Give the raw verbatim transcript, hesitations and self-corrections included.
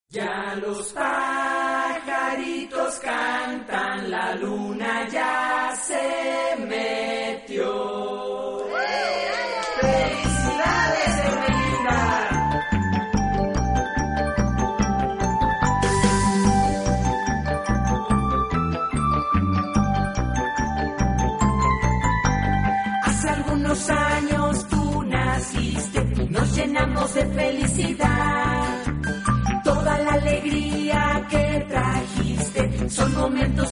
Ya los pajaritos cantan, la luna ya se metió. ¡Felicidades, Evelina! Hace algunos años tú naciste, nos llenamos de felicidad. Toda la alegría que trajiste son momentos